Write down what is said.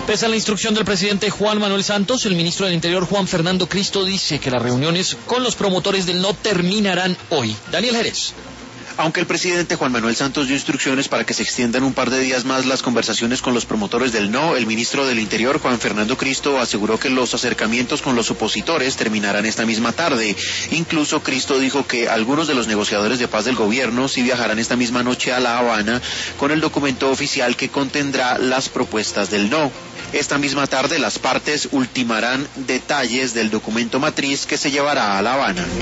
Pese a la instrucción del presidente Juan Manuel Santos, el ministro del Interior Juan Fernando Cristo dice que las reuniones con los promotores del no terminarán hoy. Daniel Jerez. Aunque el presidente Juan Manuel Santos dio instrucciones para que se extiendan un par de días más las conversaciones con los promotores del no, el ministro del Interior Juan Fernando Cristo aseguró que los acercamientos con los opositores terminarán esta misma tarde. Incluso Cristo dijo que algunos de los negociadores de paz del gobierno sí viajarán esta misma noche a La Habana con el documento oficial que contendrá las propuestas del no. Esta misma tarde las partes ultimarán detalles del documento matriz que se llevará a La Habana.